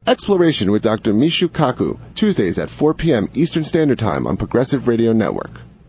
Exploration with Dr. Mishu Kaku, Tuesdays at 4 p.m. Eastern Standard Time on Progressive Radio Network.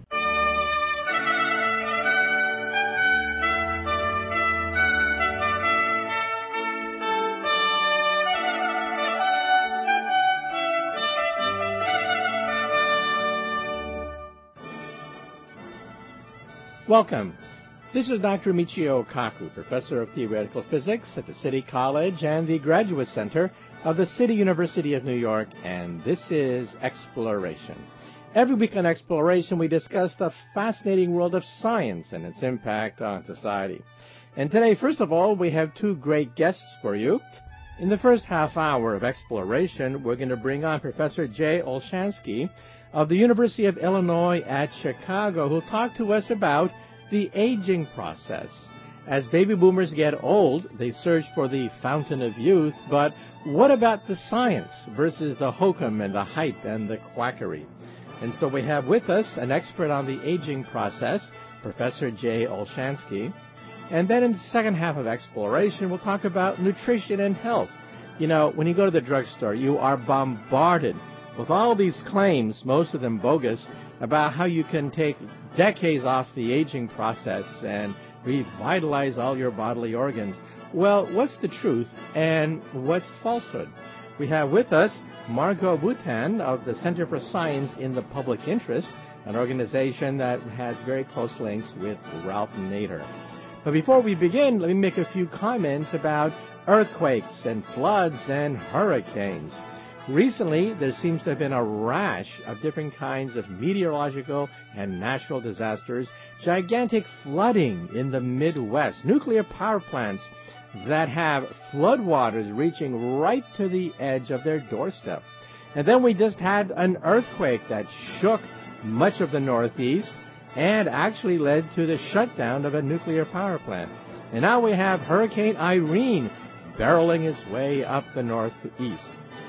Welcome. This is Dr. Michio Kaku, Professor of Theoretical Physics at the City College and the Graduate Center of the City University of New York, and this is Exploration. Every week on Exploration, we discuss the fascinating world of science and its impact on society. And today, first of all, we have two great guests for you. In the first half hour of Exploration, we're going to bring on Professor Jay Olshansky of the University of Illinois at Chicago, who'll talk to us about the aging process. As baby boomers get old, they search for the fountain of youth, but what about the science versus the hokum and the hype and the quackery? And so we have with us an expert on the aging process, Professor Jay Olshansky. And then in the second half of Exploration, we'll talk about nutrition and health. You know, when you go to the drugstore, you are bombarded with all these claims, most of them bogus, about how you can take decades off the aging process and revitalize all your bodily organs. Well, what's the truth and what's falsehood? We have with us Margot Boutin of the Center for Science in the Public Interest, an organization that has very close links with Ralph Nader. But before we begin, let me make a few comments about earthquakes and floods and hurricanes. Recently, there seems to have been a rash of different kinds of meteorological and natural disasters, gigantic flooding in the Midwest, nuclear power plants that have floodwaters reaching right to the edge of their doorstep. And then we just had an earthquake that shook much of the Northeast and actually led to the shutdown of a nuclear power plant. And now we have Hurricane Irene barreling its way up the Northeast.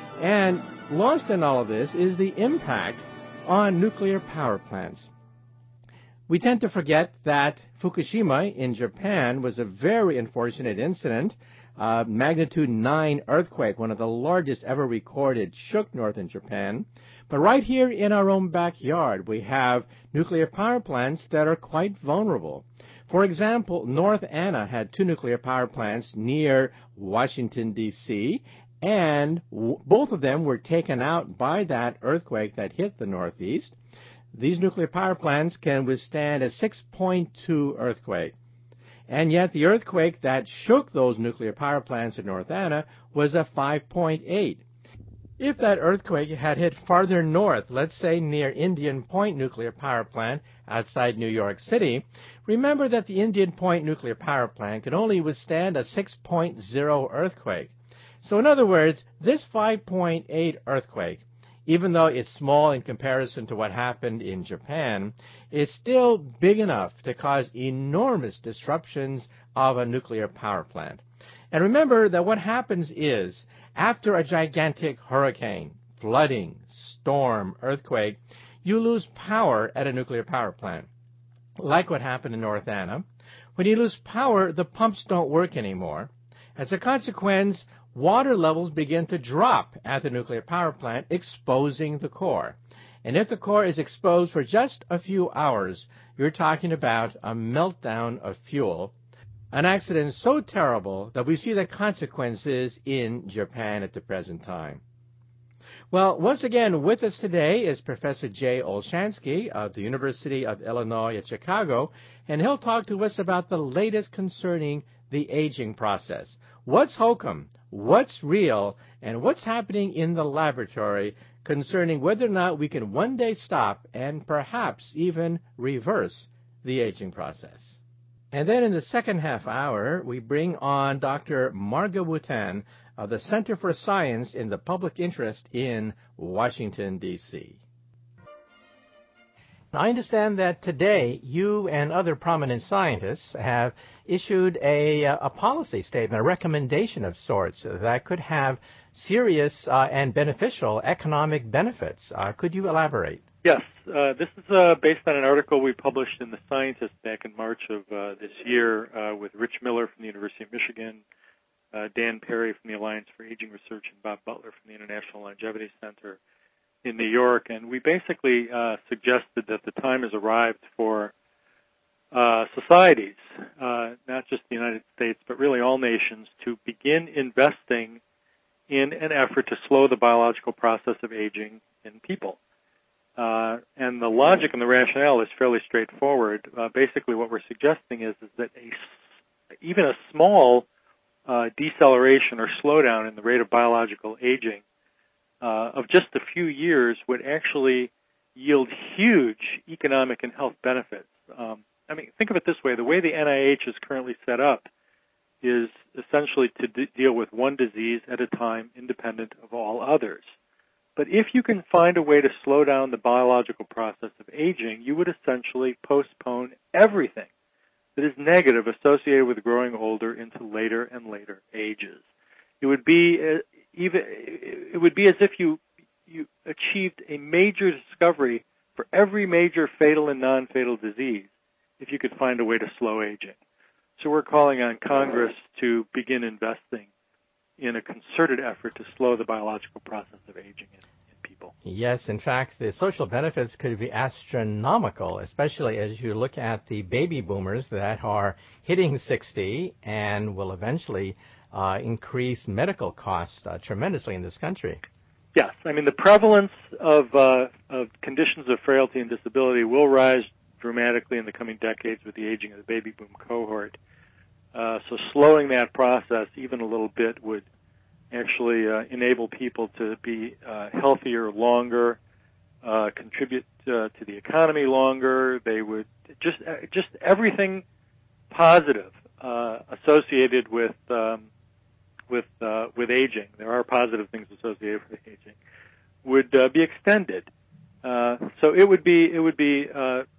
And lost in all of this is the impact on nuclear power plants. We tend to forget that Fukushima in Japan was a very unfortunate incident. Magnitude 9 earthquake, one of the largest ever recorded, shook northern Japan. But right here in our own backyard, we have nuclear power plants that are quite vulnerable. For example, North Anna had two nuclear power plants near Washington, D.C., and both of them were taken out by that earthquake that hit the Northeast. These nuclear power plants can withstand a 6.2 earthquake. And yet the earthquake that shook those nuclear power plants in North Anna was a 5.8. If that earthquake had hit farther north, let's say near Indian Point nuclear power plant outside New York City, remember that the Indian Point nuclear power plant could only withstand a 6.0 earthquake. So in other words, this 5.8 earthquake, even though it's small in comparison to what happened in Japan, is still big enough to cause enormous disruptions of a nuclear power plant. And remember that what happens is, after a gigantic hurricane, flooding, storm, earthquake, you lose power at a nuclear power plant. Like what happened in North Anna. When you lose power, the pumps don't work anymore. As a consequence, water levels begin to drop at the nuclear power plant, exposing the core. And if the core is exposed for just a few hours, you're talking about a meltdown of fuel, an accident so terrible that we see the consequences in Japan at the present time. Well, once again, with us today is Professor Jay Olshansky of the University of Illinois at Chicago, and he'll talk to us about the latest concerning the aging process. What's hokum? What's real? And what's happening in the laboratory concerning whether or not we can one day stop and perhaps even reverse the aging process. And then in the second half hour, we bring on Dr. Margot Boutin of the Center for Science in the Public Interest in Washington, D.C. I understand that today you and other prominent scientists have issued a policy statement, a recommendation of sorts that could have serious and beneficial economic benefits. Could you elaborate? Yes. This is based on an article we published in The Scientist back in March of this year with Rich Miller from the University of Michigan, Dan Perry from the Alliance for Aging Research and Bob Butler from the International Longevity Center in New York. And we basically suggested that the time has arrived for societies, not just the United States, but really all nations, to begin investing in an effort to slow the biological process of aging in people. And the logic and the rationale is fairly straightforward. Basically what we're suggesting is that even a small deceleration or slowdown in the rate of biological aging of just a few years would actually yield huge economic and health benefits. I mean, think of it this way. The way the NIH is currently set up is essentially to deal with one disease at a time, independent of all others. But if you can find a way to slow down the biological process of aging, you would essentially postpone everything that is negative associated with growing older into later and later ages. It would be as if you achieved a major discovery for every major fatal and non-fatal disease if you could find a way to slow aging. So we're calling on Congress to begin investing in a concerted effort to slow the biological process of aging in people. Yes, in fact, the social benefits could be astronomical, especially as you look at the baby boomers that are hitting 60 and will eventually increase medical costs tremendously in this country. Yes, I mean the prevalence of conditions of frailty and disability will rise dramatically in the coming decades with the aging of the baby boom cohort. So slowing that process even a little bit would actually enable people to be healthier longer, contribute to the economy longer. They would just everything positive associated with aging. There are positive things associated with aging would be extended. So it would be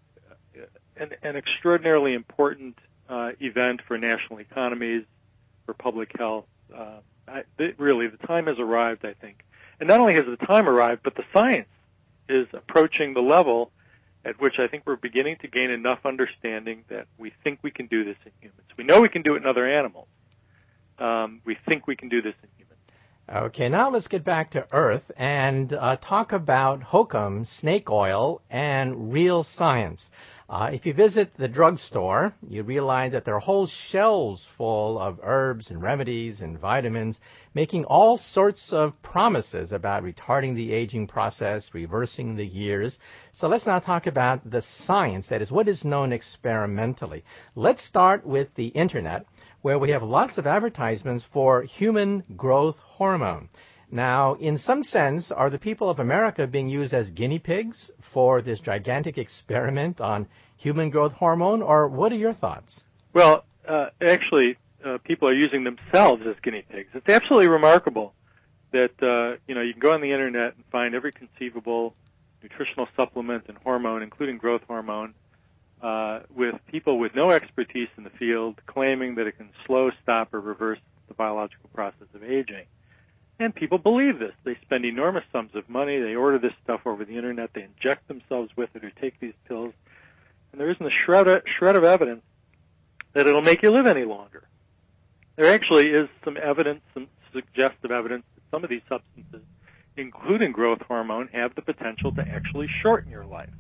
an extraordinarily important event for national economies, for public health. Really, the time has arrived, I think. And not only has the time arrived, but the science is approaching the level at which I think we're beginning to gain enough understanding that we think we can do this in humans. We know we can do it in other animals. We think we can do this in humans. Okay, now let's get back to Earth and talk about hokum, snake oil, and real science. If you visit the drugstore, you realize that there are whole shelves full of herbs and remedies and vitamins, making all sorts of promises about retarding the aging process, reversing the years. So let's now talk about the science, that is, what is known experimentally. Let's start with the Internet, where we have lots of advertisements for human growth hormone. Now, in some sense, are the people of America being used as guinea pigs for this gigantic experiment on human growth hormone, or what are your thoughts? Well, actually, people are using themselves as guinea pigs. It's absolutely remarkable that, you can go on the Internet and find every conceivable nutritional supplement and hormone, including growth hormone, with people with no expertise in the field claiming that it can slow, stop, or reverse the biological process of aging. And people believe this. They spend enormous sums of money. They order this stuff over the Internet. They inject themselves with it or take these pills. And there isn't a shred of evidence that it'll make you live any longer. There actually is some evidence, some suggestive evidence that some of these substances, including growth hormone, have the potential to actually shorten your life.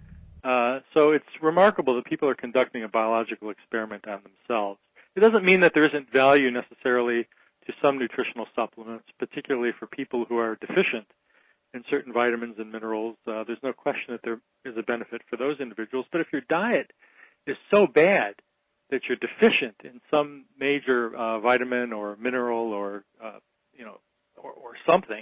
So it's remarkable that people are conducting a biological experiment on themselves. It doesn't mean that there isn't value necessarily to some nutritional supplements, particularly for people who are deficient in certain vitamins and minerals. There's no question that there is a benefit for those individuals. But if your diet is so bad that you're deficient in some major vitamin or mineral or something,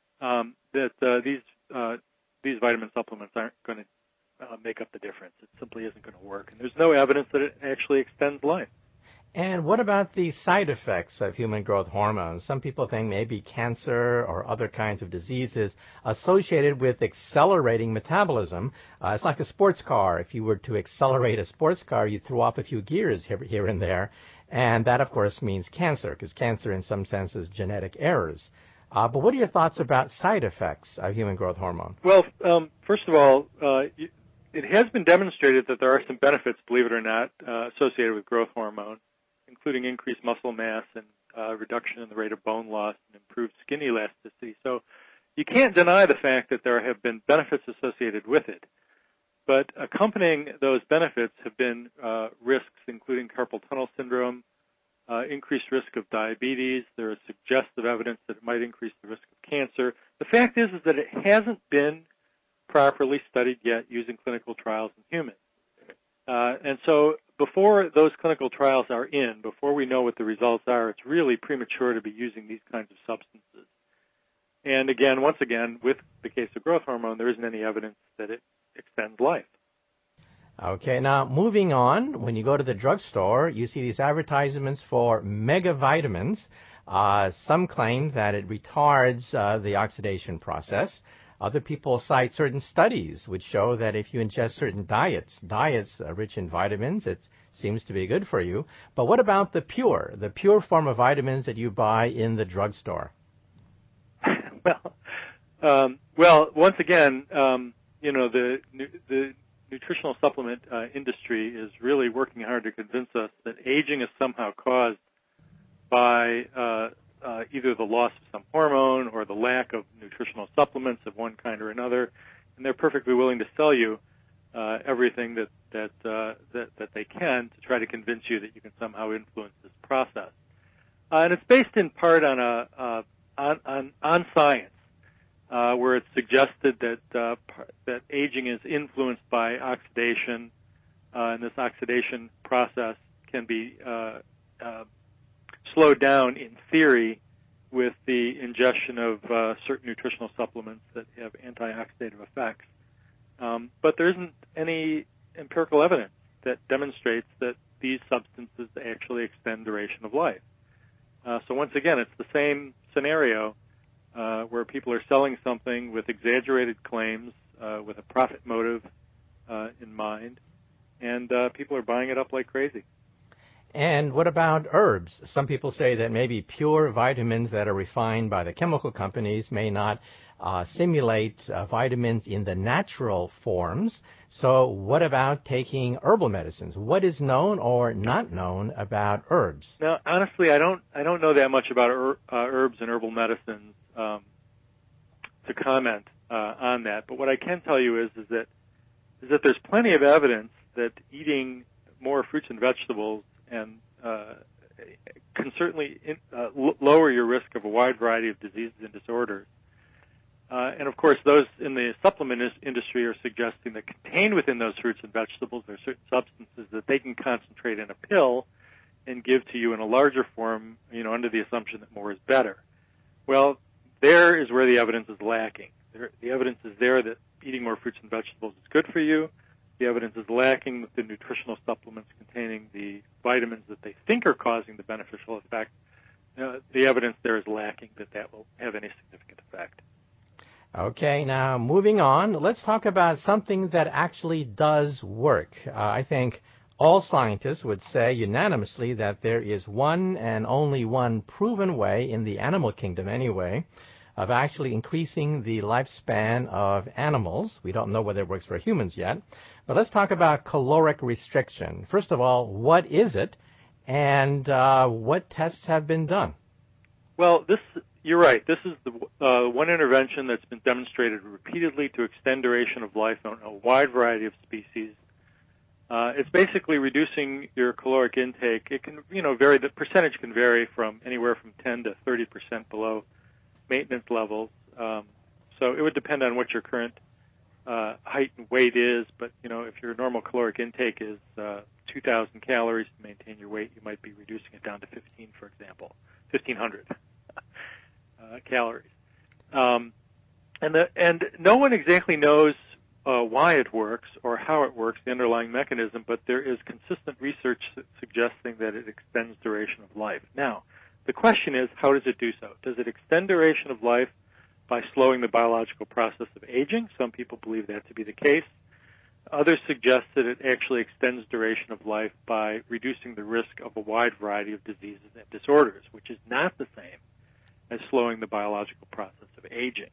that these vitamin supplements aren't going to make up the difference. It simply isn't going to work. And there's no evidence that it actually extends life. And what about the side effects of human growth hormones? Some people think maybe cancer or other kinds of diseases associated with accelerating metabolism. It's like a sports car. If you were to accelerate a sports car, you throw off a few gears here and there. And that, of course, means cancer, because cancer in some sense is genetic errors. But what are your thoughts about side effects of human growth hormone? Well, first of all, it has been demonstrated that there are some benefits, believe it or not, associated with growth hormone, including increased muscle mass and reduction in the rate of bone loss, and improved skin elasticity. So you can't deny the fact that there have been benefits associated with it. But accompanying those benefits have been risks, including carpal tunnel syndrome, increased risk of diabetes. There is suggestive evidence that it might increase the risk of cancer. The fact is that it hasn't been properly studied yet using clinical trials in humans. And so before those clinical trials are in, before we know what the results are, it's really premature to be using these kinds of substances. And again, once again, with the case of growth hormone, there isn't any evidence that it extends life. Okay, now moving on, when you go to the drugstore, you see these advertisements for mega vitamins. Some claim that it retards the oxidation process. Other people cite certain studies which show that if you ingest certain diets rich in vitamins, it seems to be good for you. But what about the pure form of vitamins that you buy in the drugstore? Well, once again, the nutritional supplement industry is really working hard to convince us that aging is somehow caused by either the loss of some hormone or the lack of nutritional supplements of one kind or another, and they're perfectly willing to sell you everything that they can to try to convince you that you can somehow influence this process. And it's based in part on on science, where it's suggested that aging is influenced by oxidation, and this oxidation process can be slowed down in theory with the ingestion of certain nutritional supplements that have antioxidative effects. But there isn't any empirical evidence that demonstrates that these substances actually extend duration of life. So once again, it's the same scenario where people are selling something with exaggerated claims, with a profit motive in mind, and people are buying it up like crazy. And what about herbs? Some people say that maybe pure vitamins that are refined by the chemical companies may not simulate vitamins in the natural forms. So what about taking herbal medicines? What is known or not known about herbs? Now, honestly, I don't know that much about herbs and herbal medicines to comment on that. But what I can tell you is that there's plenty of evidence that eating more fruits and vegetables and can certainly lower your risk of a wide variety of diseases and disorders. And of course, those in the supplement industry are suggesting that contained within those fruits and vegetables are certain substances that they can concentrate in a pill and give to you in a larger form, under the assumption that more is better. Well, there is where the evidence is lacking. The evidence is there that eating more fruits and vegetables is good for you. The evidence is lacking with the nutritional supplements containing the vitamins that they think are causing the beneficial effect. The evidence there is lacking that will have any significant effect. Okay, now moving on, let's talk about something that actually does work. I think all scientists would say unanimously that there is one and only one proven way, in the animal kingdom anyway, of actually increasing the lifespan of animals. We don't know whether it works for humans yet. But let's talk about caloric restriction. First of all, what is it, and what tests have been done? Well, you're right. This is the one intervention that's been demonstrated repeatedly to extend duration of life on a wide variety of species. It's basically reducing your caloric intake. It can, vary. The percentage can vary from anywhere from 10 to 30% below maintenance levels. So it would depend on what your current height and weight is. But if your normal caloric intake is 2,000 calories to maintain your weight, you might be reducing it down to 15, for example, 1,500 calories. And no one exactly knows why it works or how it works, the underlying mechanism, but there is consistent research suggesting that it extends duration of life. Now, the question is, how does it do so? Does it extend duration of life by slowing the biological process of aging? Some people believe that to be the case. Others suggest that it actually extends duration of life by reducing the risk of a wide variety of diseases and disorders, which is not the same as slowing the biological process of aging.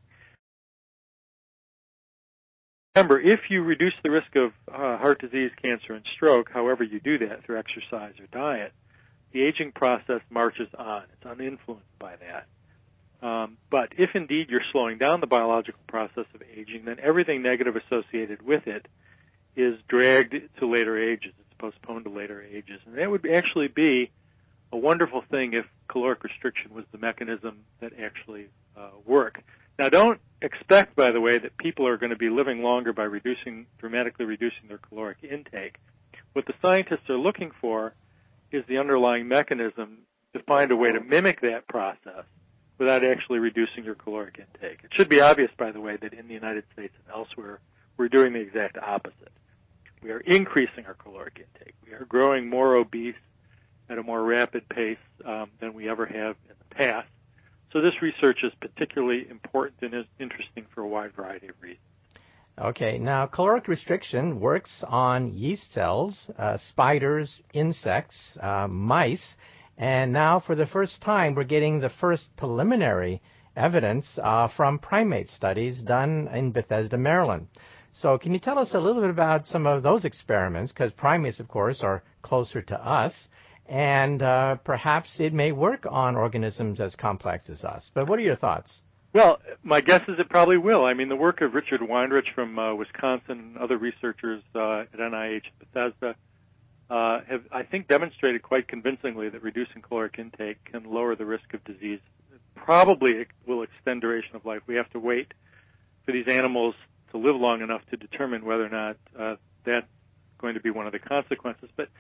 Remember, if you reduce the risk of heart disease, cancer, and stroke, however you do that, through exercise or diet, the aging process marches on. It's uninfluenced by that. But if indeed you're slowing down the biological process of aging, then everything negative associated with it is dragged to later ages. It's postponed to later ages. And that would actually be a wonderful thing if caloric restriction was the mechanism that actually worked. Now, don't expect, by the way, that people are going to be living longer by dramatically reducing their caloric intake. What the scientists are looking for is the underlying mechanism to find a way to mimic that process without actually reducing your caloric intake. It should be obvious, by the way, that in the United States and elsewhere, we're doing the exact opposite. We are increasing our caloric intake. We are growing more obese at a more rapid pace than we ever have in the past. So this research is particularly important and is interesting for a wide variety of reasons. Okay, now caloric restriction works on yeast cells, spiders, insects, mice, and now for the first time we're getting the first preliminary evidence from primate studies done in Bethesda, Maryland. So can you tell us a little bit about some of those experiments, because primates, of course, are closer to us, and perhaps it may work on organisms as complex as us. But what are your thoughts? Well, my guess is it probably will. I mean, the work of Richard Weinrich from Wisconsin and other researchers at NIH at Bethesda have, I think, demonstrated quite convincingly that reducing caloric intake can lower the risk of disease. Probably it will extend duration of life. We have to wait for these animals to live long enough to determine whether or not that's going to be one of the consequences. But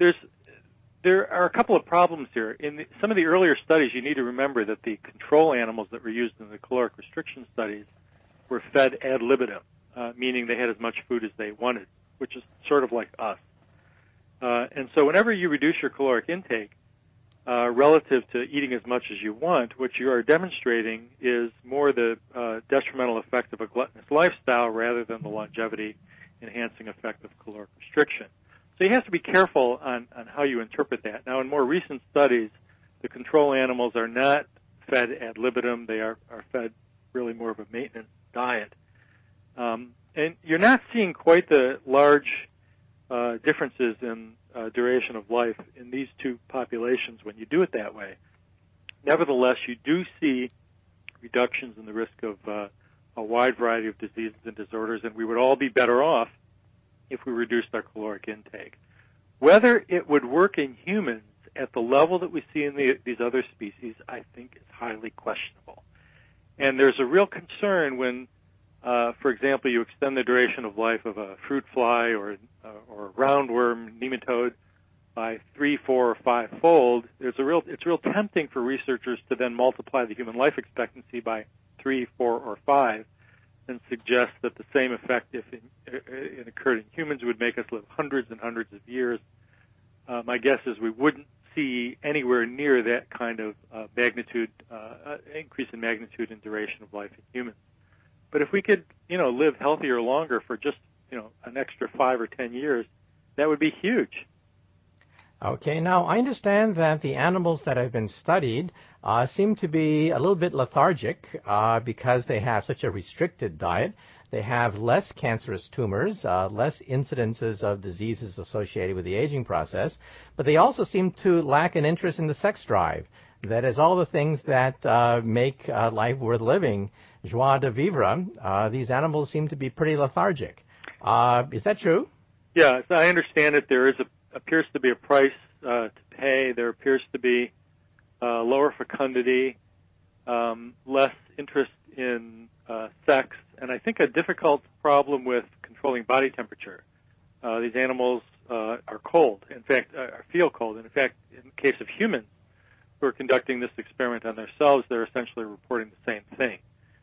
there are a couple of problems here. In some of the earlier studies, you need to remember that the control animals that were used in the caloric restriction studies were fed ad libitum, meaning they had as much food as they wanted, which is sort of like us. And so whenever you reduce your caloric intake relative to eating as much as you want, what you are demonstrating is more the detrimental effect of a gluttonous lifestyle rather than the longevity-enhancing effect of caloric restriction. So you have to be careful on how you interpret that. Now, in more recent studies, the control animals are not fed ad libitum. They are fed really more of a maintenance diet. And you're not seeing quite the large differences in duration of life in these two populations when you do it that way. Nevertheless, you do see reductions in the risk of a wide variety of diseases and disorders, and we would all be better off if we reduced our caloric intake. Whether it would work in humans at the level that we see in these other species, I think is highly questionable. And there's a real concern when, for example, you extend the duration of life of a fruit fly or a roundworm nematode by 3, 4, or 5-fold. It's real tempting for researchers to then multiply the human life expectancy by 3, 4, or 5 and suggest that the same effect, if it occurred in humans, would make us live hundreds and hundreds of years. My guess is we wouldn't see anywhere near that kind of magnitude, increase in magnitude and duration of life in humans. But if we could, live healthier longer for just, an extra 5 or 10 years, that would be huge. Okay, now I understand that the animals that have been studied seem to be a little bit lethargic because they have such a restricted diet. They have less cancerous tumors, less incidences of diseases associated with the aging process, but they also seem to lack an interest in the sex drive. That is, all the things that make life worth living, joie de vivre, these animals seem to be pretty lethargic. Is that true? Yeah, as I understand it, there appears to be a price to pay. There appears to be lower fecundity, less interest in sex, and I think a difficult problem with controlling body temperature. These animals are cold, in fact, feel cold. And in fact, in the case of humans who are conducting this experiment on themselves, they're essentially reporting the same thing.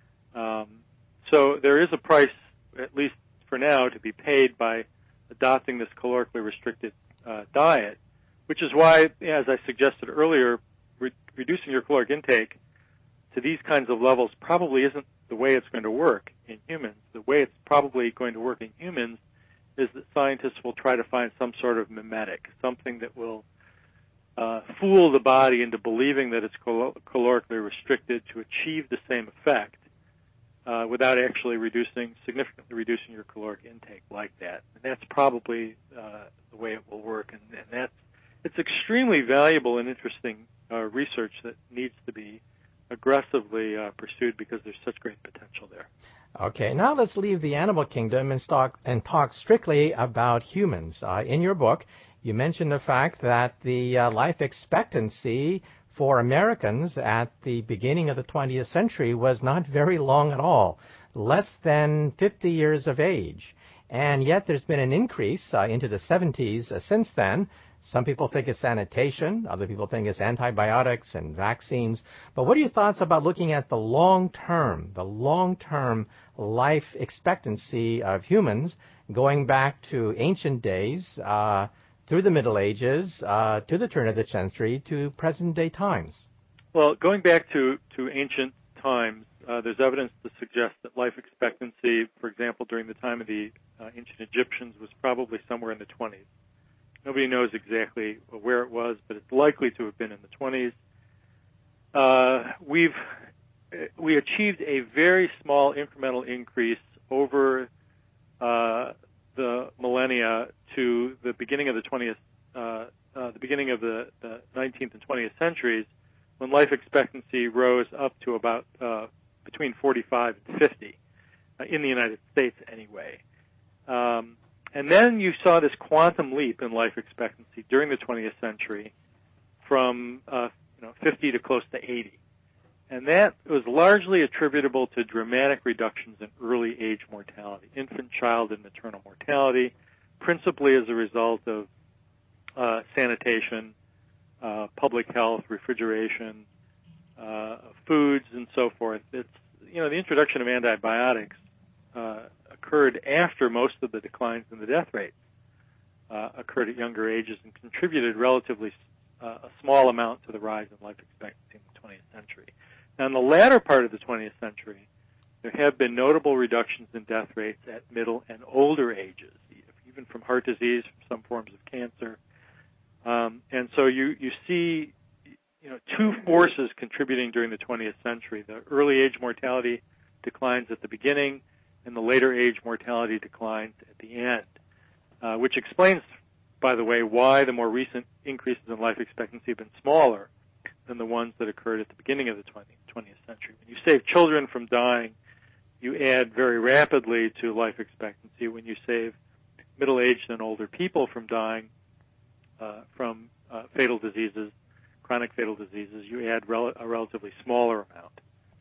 So there is a price, at least for now, to be paid by adopting this calorically restricted diet, which is why, as I suggested earlier, reducing your caloric intake to these kinds of levels probably isn't the way it's going to work in humans. The way it's probably going to work in humans is that scientists will try to find some sort of mimetic, something that will fool the body into believing that it's calorically restricted to achieve the same effect without actually significantly reducing your caloric intake like that. And that's probably the way it will work, and that's it's extremely valuable and interesting research that needs to be aggressively pursued because there's such great potential there. Okay, now let's leave the animal kingdom and talk strictly about humans. In your book, you mentioned the fact that the life expectancy for Americans at the beginning of the 20th century was not very long at all, less than 50 years of age. And yet there's been an increase into the 70s since then. Some people think it's sanitation, other people think it's antibiotics and vaccines. But what are your thoughts about looking at the long-term life expectancy of humans going back to ancient days, through the Middle Ages, to the turn of the century, to present-day times? Well, going back to ancient times, there's evidence to suggest that life expectancy, for example, during the time of the ancient Egyptians, was probably somewhere in the 20s. Nobody knows exactly where it was, but it's likely to have been in the 20s. We achieved a very small incremental increase over the millennia to the beginning of the 19th and 20th centuries, when life expectancy rose up to about between 45 and 50 in the United States, anyway. And then you saw this quantum leap in life expectancy during the 20th century from 50 to close to 80. And that was largely attributable to dramatic reductions in early age mortality, infant, child, and maternal mortality, principally as a result of sanitation, public health, refrigeration, foods, and so forth. It's, the introduction of antibiotics occurred after most of the declines in the death rates occurred at younger ages and contributed relatively a small amount to the rise in life expectancy in the 20th century. Now, in the latter part of the 20th century, there have been notable reductions in death rates at middle and older ages, even from heart disease, from some forms of cancer. And so you see two forces contributing during the 20th century: the early age mortality declines at the beginning, and the later age mortality declines at the end, which explains, by the way, why the more recent increases in life expectancy have been smaller than the ones that occurred at the beginning of the 20th century. When you save children from dying, you add very rapidly to life expectancy. When you save middle-aged and older people from dying from fatal diseases, chronic fatal diseases, you add a relatively smaller amount.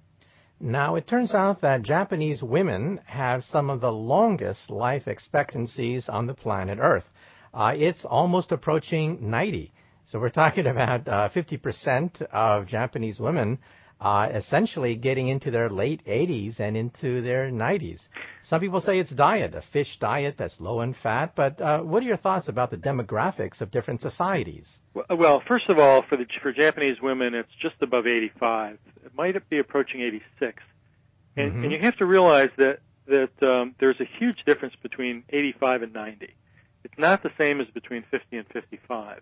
Now, it turns out that Japanese women have some of the longest life expectancies on the planet Earth. It's almost approaching 90. So we're talking about 50% of Japanese women essentially getting into their late 80s and into their 90s. Some people say it's diet, a fish diet that's low in fat, but what are your thoughts about the demographics of different societies? Well, first of all, for Japanese women, it's just above 85. It might be approaching 86. And you have to realize that there's a huge difference between 85 and 90. It's not the same as between 50 and 55.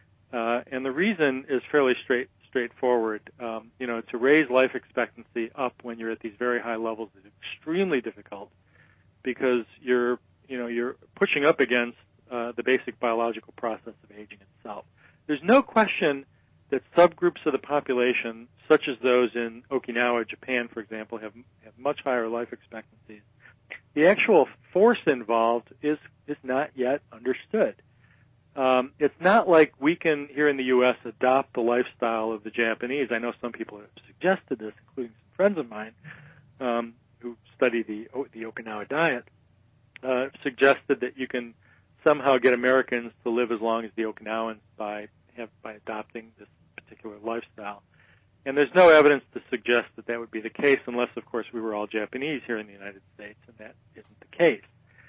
And the reason is fairly straightforward. To raise life expectancy up when you're at these very high levels is extremely difficult because you're pushing up against the basic biological process of aging itself. There's no question that subgroups of the population, such as those in Okinawa, Japan, for example, have much higher life expectancies. The actual force involved is not yet understood. It's not like we can, here in the U.S., adopt the lifestyle of the Japanese. I know some people have suggested this, including some friends of mine who study the Okinawa diet, suggested that you can somehow get Americans to live as long as the Okinawans by adopting this particular lifestyle. And there's no evidence to suggest that would be the case unless, of course, we were all Japanese here in the United States, and that isn't the case.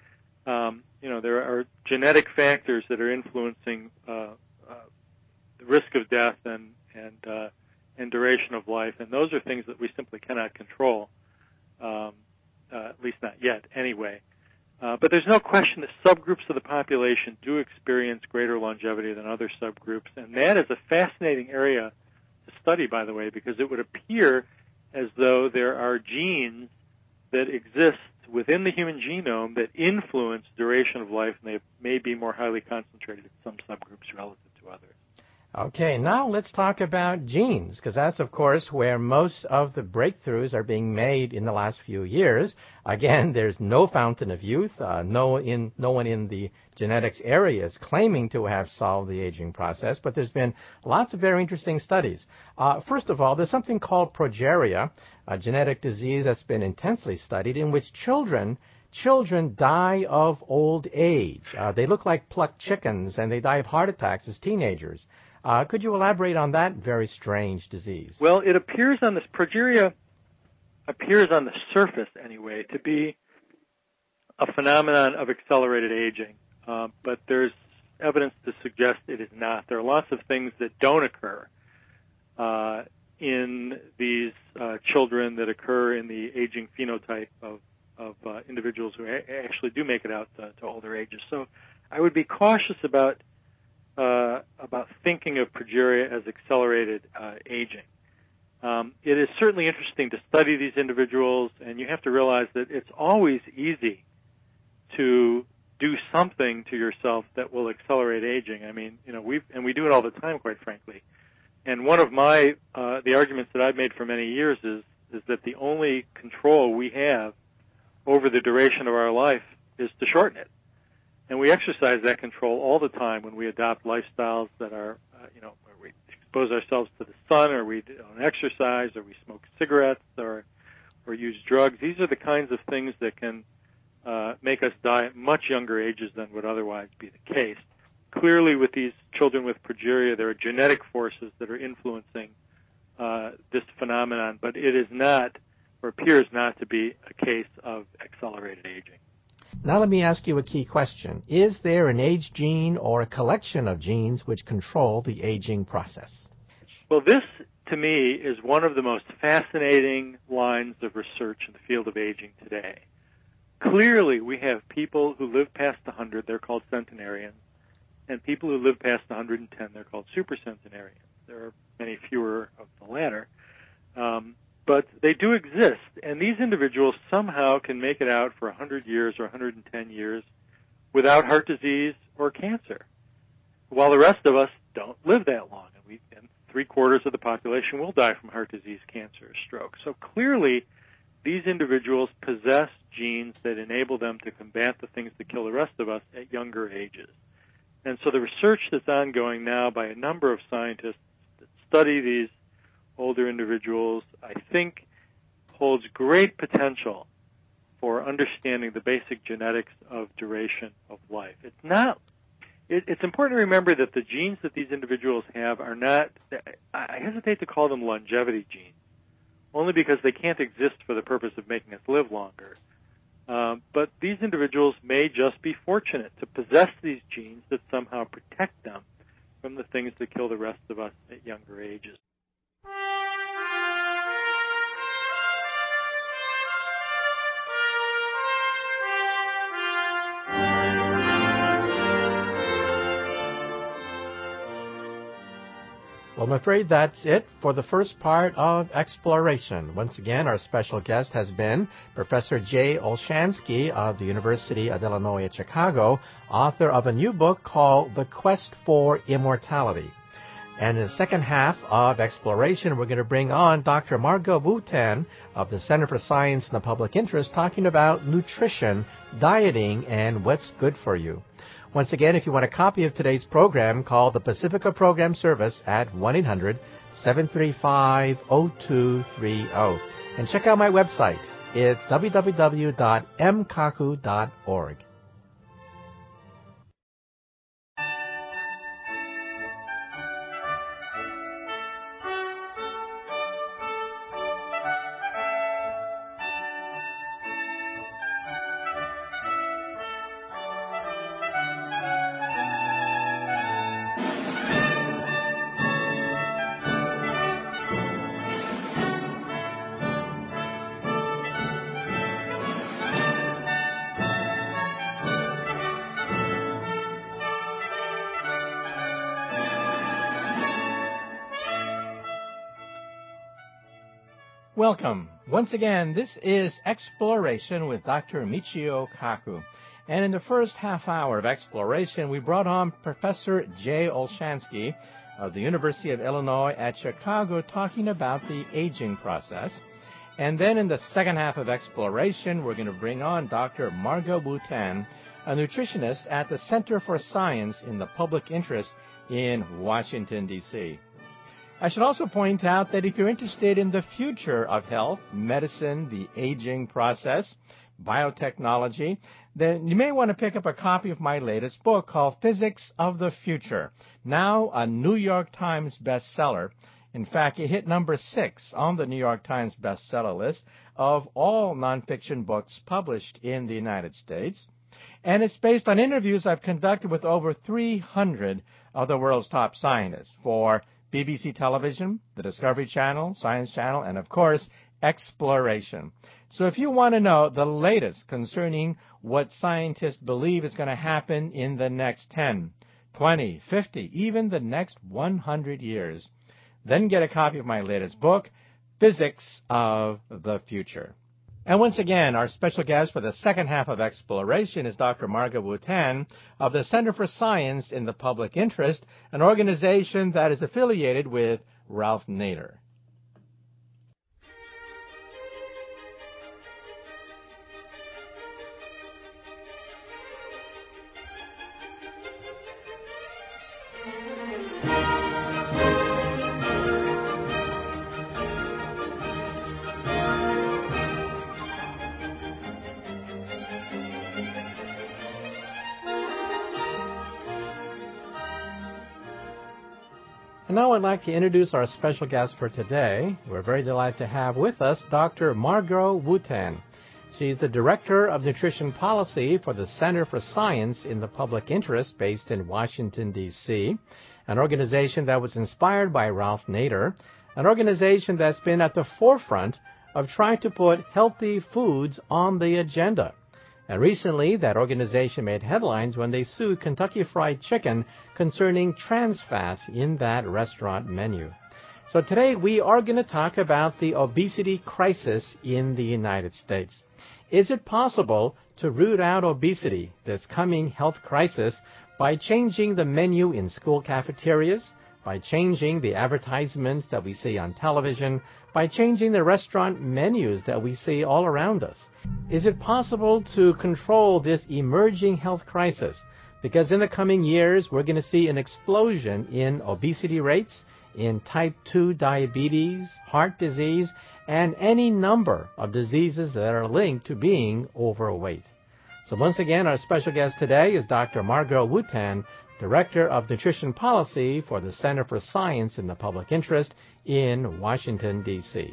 There are genetic factors that are influencing the risk of death and duration of life, and those are things that we simply cannot control, at least not yet anyway. But there's no question that subgroups of the population do experience greater longevity than other subgroups, and that is a fascinating area to study, by the way, because it would appear as though there are genes that exist within the human genome that influence duration of life, and they may be more highly concentrated in some subgroups relative to others. Okay, now let's talk about genes, because that's, of course, where most of the breakthroughs are being made in the last few years. Again, there's no fountain of youth. No one in the genetics area is claiming to have solved the aging process, but there's been lots of very interesting studies. First of all, there's something called progeria, a genetic disease that's been intensely studied, in which children die of old age. They look like plucked chickens, and they die of heart attacks as teenagers. Could you elaborate on that very strange disease? Well, it appears on this, progeria appears on the surface anyway to be a phenomenon of accelerated aging, but there's evidence to suggest it is not. There are lots of things that don't occur in these children that occur in the aging phenotype of individuals who actually do make it out to older ages. So I would be cautious about thinking of progeria as accelerated aging. It is certainly interesting to study these individuals, and you have to realize that it's always easy to do something to yourself that will accelerate aging. I mean, we do it all the time, quite frankly. And one of the arguments that I've made for many years is that the only control we have over the duration of our life is to shorten it. And we exercise that control all the time when we adopt lifestyles that are, where we expose ourselves to the sun, or we don't exercise, or we smoke cigarettes, or use drugs. These are the kinds of things that can make us die at much younger ages than would otherwise be the case. Clearly, with these children with progeria, there are genetic forces that are influencing this phenomenon, but it is not, or appears not to be, a case of accelerated aging. Now let me ask you a key question. Is there an age gene or a collection of genes which control the aging process? Well, this, to me, is one of the most fascinating lines of research in the field of aging today. Clearly, we have people who live past 100, they're called centenarians, and people who live past 110, they're called supercentenarians. There are many fewer of the latter. But they do exist, and these individuals somehow can make it out for 100 years or 110 years without heart disease or cancer, while the rest of us don't live that long, and 3/4 of the population will die from heart disease, cancer, or stroke. So clearly, these individuals possess genes that enable them to combat the things that kill the rest of us at younger ages. And so the research that's ongoing now by a number of scientists that study these older individuals, I think, holds great potential for understanding the basic genetics of duration of life. It's important to remember that the genes that these individuals have are not, I hesitate to call them longevity genes, only because they can't exist for the purpose of making us live longer. But these individuals may just be fortunate to possess these genes that somehow protect them from the things that kill the rest of us at younger ages. Well, I'm afraid that's it for the first part of Exploration. Once again, our special guest has been Professor Jay Olshansky of the University of Illinois at Chicago, author of a new book called The Quest for Immortality. And in the second half of Exploration, we're going to bring on Dr. Margot Wooten of the Center for Science and the Public Interest, talking about nutrition, dieting, and what's good for you. Once again, if you want a copy of today's program, call the Pacifica Program Service at 1-800-735-0230. And check out my website. It's www.mkaku.org. Welcome. Once again, this is Exploration with Dr. Michio Kaku. And in the first half hour of Exploration, we brought on Professor Jay Olshansky of the University of Illinois at Chicago talking about the aging process. And then in the second half of Exploration, we're going to bring on Dr. Margot Wu-Tan, a nutritionist at the Center for Science in the Public Interest in Washington, D.C. I should also point out that if you're interested in the future of health, medicine, the aging process, biotechnology, then you may want to pick up a copy of my latest book called Physics of the Future, now a New York Times bestseller. In fact, it hit number 6 on the New York Times bestseller list of all nonfiction books published in the United States. And it's based on interviews I've conducted with over 300 of the world's top scientists for BBC Television, the Discovery Channel, Science Channel, and of course, Exploration. So if you want to know the latest concerning what scientists believe is going to happen in the next 10, 20, 50, even the next 100 years, then get a copy of my latest book, Physics of the Future. And once again, our special guest for the second half of Exploration is Dr. Margot Wu-Tan of the Center for Science in the Public Interest, an organization that is affiliated with Ralph Nader. And now I'd like to introduce our special guest for today. We're very delighted to have with us Dr. Margot Wu-Tan. She's the Director of Nutrition Policy for the Center for Science in the Public Interest based in Washington, D.C., an organization that was inspired by Ralph Nader, an organization that's been at the forefront of trying to put healthy foods on the agenda. And recently, that organization made headlines when they sued Kentucky Fried Chicken concerning trans fats in that restaurant menu. So today we are going to talk about the obesity crisis in the United States. Is it possible to root out obesity, this coming health crisis, by changing the menu in school cafeterias, by changing the advertisements that we see on television, by changing the restaurant menus that we see all around us? Is it possible to control this emerging health crisis? Because in the coming years, we're going to see an explosion in obesity rates, in type 2 diabetes, heart disease, and any number of diseases that are linked to being overweight. So once again, our special guest today is Dr. Margot Wu-Tan, Director of Nutrition Policy for the Center for Science in the Public Interest in Washington, D.C.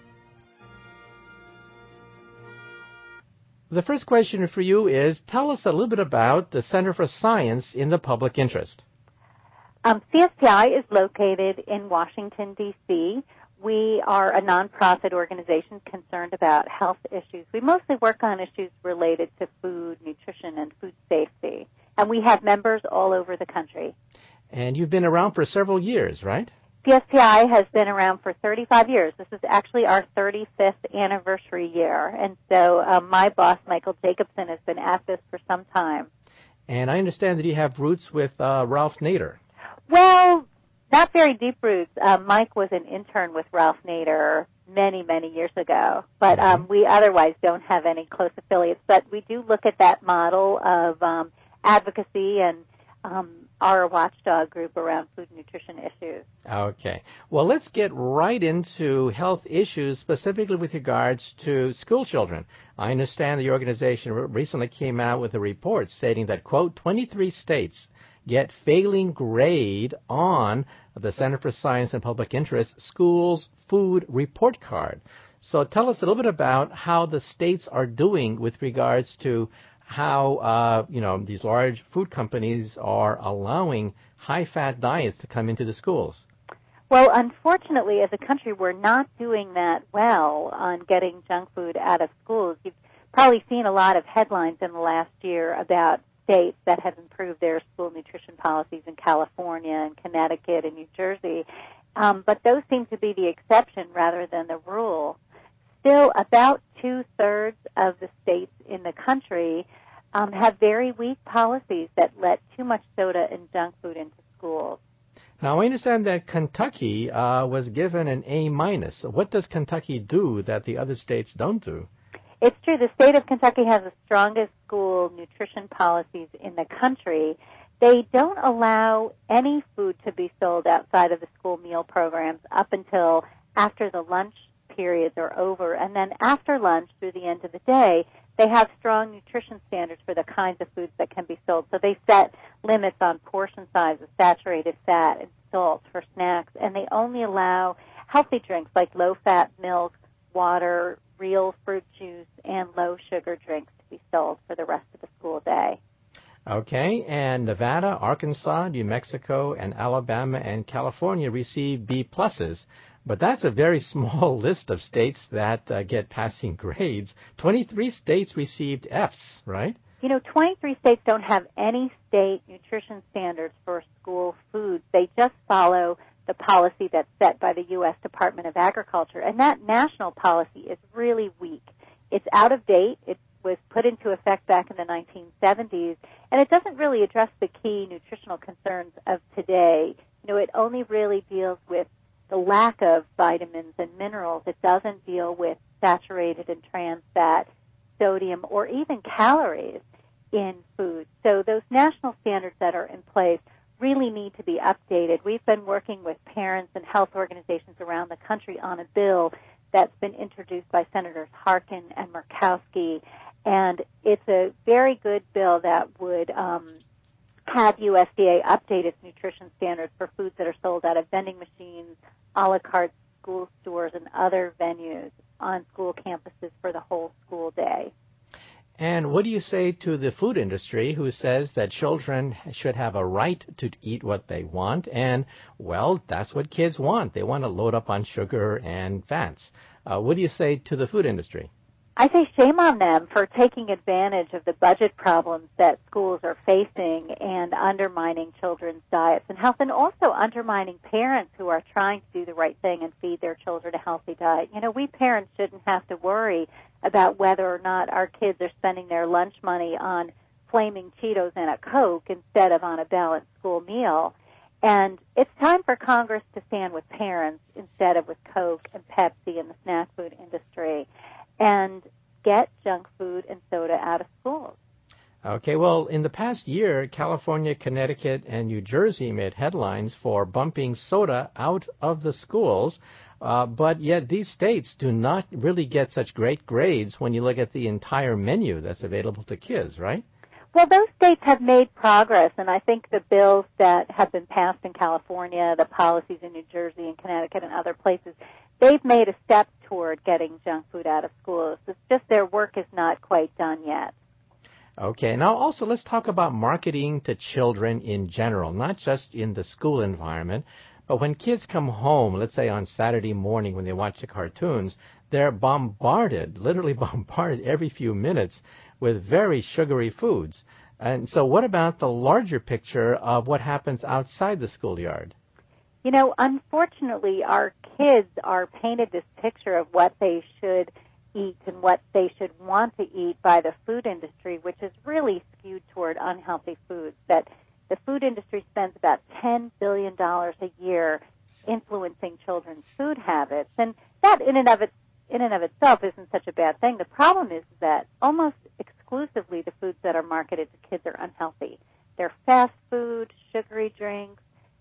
The first question for you is, tell us a little bit about the Center for Science in the Public Interest. CSPI is located in Washington, D.C. We are a nonprofit organization concerned about health issues. We mostly work on issues related to food, nutrition, and food safety. And we have members all over the country. And you've been around for several years, right? CSPI has been around for 35 years. This is actually our 35th anniversary year. And so my boss, Michael Jacobson, has been at this for some time. And I understand that you have roots with Ralph Nader. Well, not very deep roots. Mike was an intern with Ralph Nader many, many years ago. But we otherwise don't have any close affiliates. But we do look at that model of advocacy and our watchdog group around food and nutrition issues. Okay. Well, let's get right into health issues, specifically with regards to school children. I understand the organization recently came out with a report stating that, quote, 23 states get failing grade on the Center for Science and Public Interest Schools Food Report Card. So tell us a little bit about how the states are doing with regards to how, these large food companies are allowing high-fat diets to come into the schools. Well, unfortunately, as a country, we're not doing that well on getting junk food out of schools. You've probably seen a lot of headlines in the last year about states that have improved their school nutrition policies in California and Connecticut and New Jersey, but those seem to be the exception rather than the rule. Still, about 2/3 of the states in the country have very weak policies that let too much soda and junk food into schools. Now, I understand that Kentucky was given an A-minus. What does Kentucky do that the other states don't do? It's true. The state of Kentucky has the strongest school nutrition policies in the country. They don't allow any food to be sold outside of the school meal programs up until after the lunch periods are over. And then after lunch through the end of the day, they have strong nutrition standards for the kinds of foods that can be sold. So they set limits on portion sizes, saturated fat, and salt for snacks. And they only allow healthy drinks like low-fat milk, water, real fruit juice, and low-sugar drinks to be sold for the rest of the school day. Okay, and Nevada, Arkansas, New Mexico, and Alabama and California receive B pluses. But that's a very small list of states that get passing grades. 23 states received Fs, right? 23 states don't have any state nutrition standards for school foods. They just follow the policy that's set by the U.S. Department of Agriculture. And that national policy is really weak. It's out of date. It was put into effect back in the 1970s, and it doesn't really address the key nutritional concerns of today. It only really deals with the lack of vitamins and minerals. It doesn't deal with saturated and trans fat, sodium, or even calories in food. So those national standards that are in place really need to be updated. We've been working with parents and health organizations around the country on a bill that's been introduced by Senators Harkin and Murkowski, and it's a very good bill that would have USDA update its nutrition standards for foods that are sold out of vending machines, a la carte school stores, and other venues on school campuses for the whole school day. And what do you say to the food industry who says that children should have a right to eat what they want? And, well, that's what kids want. They want to load up on sugar and fats. What do you say to the food industry? I say shame on them for taking advantage of the budget problems that schools are facing and undermining children's diets and health, and also undermining parents who are trying to do the right thing and feed their children a healthy diet. We parents shouldn't have to worry about whether or not our kids are spending their lunch money on flaming Cheetos and a Coke instead of on a balanced school meal. And it's time for Congress to stand with parents instead of with Coke and Pepsi and the snack food industry, and get junk food and soda out of schools. Okay, well, in the past year, California, Connecticut, and New Jersey made headlines for bumping soda out of the schools, but yet these states do not really get such great grades when you look at the entire menu that's available to kids, right? Well, those states have made progress, and I think the bills that have been passed in California, the policies in New Jersey and Connecticut and other places, they've made a step toward getting junk food out of schools. It's just their work is not quite done yet. Okay, now also let's talk about marketing to children in general, not just in the school environment, but when kids come home, let's say on Saturday morning when they watch the cartoons, they're bombarded, literally bombarded every few minutes with very sugary foods. And so what about the larger picture of what happens outside the schoolyard? Unfortunately, our kids are painted this picture of what they should eat and what they should want to eat by the food industry, which is really skewed toward unhealthy foods. That the food industry spends about $10 billion a year influencing children's food habits, and that in and of itself isn't such a bad thing. The problem is that almost exclusively the foods that are marketed to kids are unhealthy. They're fast food, sugary drinks,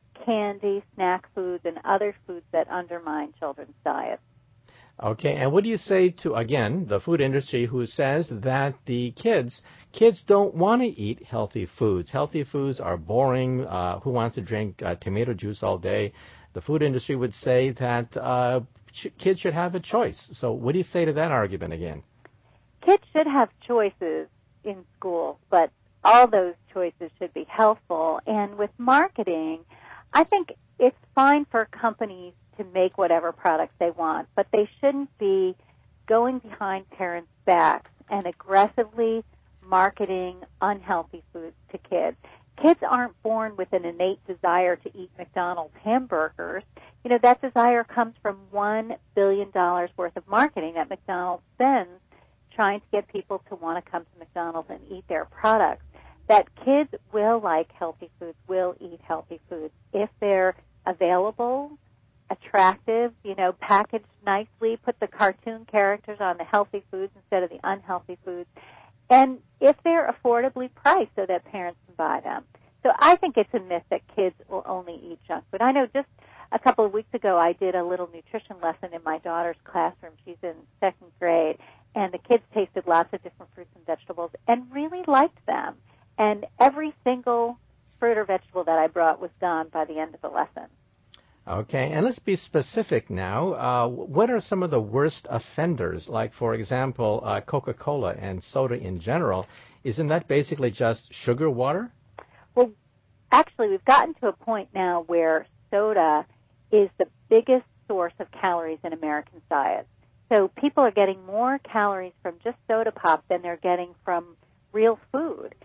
candy, snack foods, and other foods that undermine children's diets. Okay, and what do you say to, again, the food industry who says that the kids don't want to eat healthy foods? Healthy foods are boring. Who wants to drink tomato juice all day? The food industry would say that kids should have a choice. So what do you say to that argument again? Kids should have choices in school, but all those choices should be healthful. And with marketing, I think it's fine for companies to make whatever products they want, but they shouldn't be going behind parents' backs and aggressively marketing unhealthy foods to kids. Kids aren't born with an innate desire to eat McDonald's hamburgers. That desire comes from $1 billion worth of marketing that McDonald's spends trying to get people to want to come to McDonald's and eat their products. That kids will like healthy foods, will eat healthy foods if they're available, attractive, packaged nicely, put the cartoon characters on the healthy foods instead of the unhealthy foods, and if they're affordably priced so that parents can buy them. So I think it's a myth that kids will only eat junk food. I know just a couple of weeks ago I did a little nutrition lesson in my daughter's classroom. She's in second grade, and the kids tasted lots of different fruits and vegetables and really liked them. And every single fruit or vegetable that I brought was gone by the end of the lesson. Okay, and let's be specific now. What are some of the worst offenders? Like, for example, Coca-Cola and soda in general. Isn't that basically just sugar water? Well, actually, we've gotten to a point now where soda is the biggest source of calories in American diets. So people are getting more calories from just soda pop than they're getting from real food.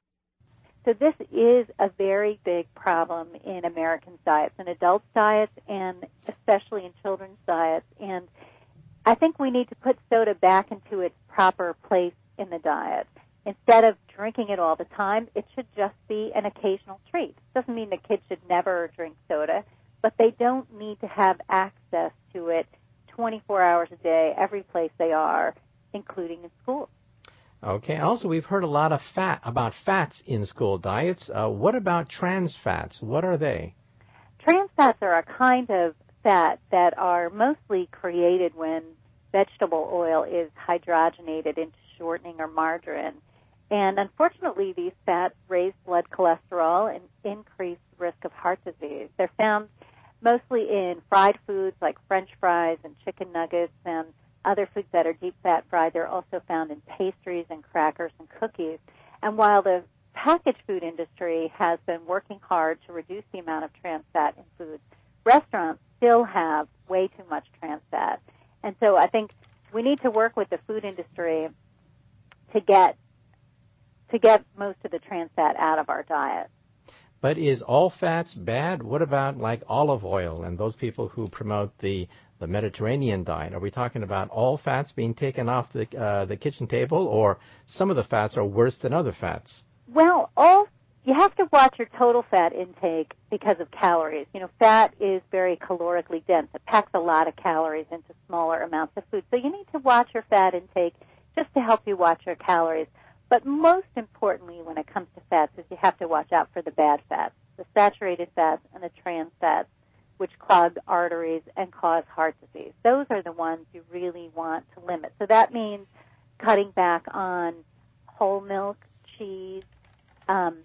So this is a very big problem in American diets, in adult diets, and especially in children's diets. And I think we need to put soda back into its proper place in the diet. Instead of drinking it all the time, it should just be an occasional treat. Doesn't mean the kids should never drink soda, but they don't need to have access to it 24 hours a day, every place they are, including in school. Okay. Also, we've heard a lot of about fats in school diets. What about trans fats? What are they? Trans fats are a kind of fat that are mostly created when vegetable oil is hydrogenated into shortening or margarine. And unfortunately, these fats raise blood cholesterol and increase the risk of heart disease. They're found mostly in fried foods like French fries and chicken nuggets and other foods that are deep fat fried. They're also found in pastries and crackers and cookies. And while the packaged food industry has been working hard to reduce the amount of trans fat in foods, restaurants still have way too much trans fat. And so I think we need to work with the food industry to get most of the trans fat out of our diet. But is all fats bad? What about like olive oil and those people who promote the Mediterranean diet? Are we talking about all fats being taken off the kitchen table, or some of the fats are worse than other fats? Well, you have to watch your total fat intake because of calories. Fat is very calorically dense. It packs a lot of calories into smaller amounts of food. So you need to watch your fat intake just to help you watch your calories. But most importantly, when it comes to fats, is you have to watch out for the bad fats, the saturated fats and the trans fats, which clog arteries and cause heart disease. Those are the ones you really want to limit. So that means cutting back on whole milk, cheese, and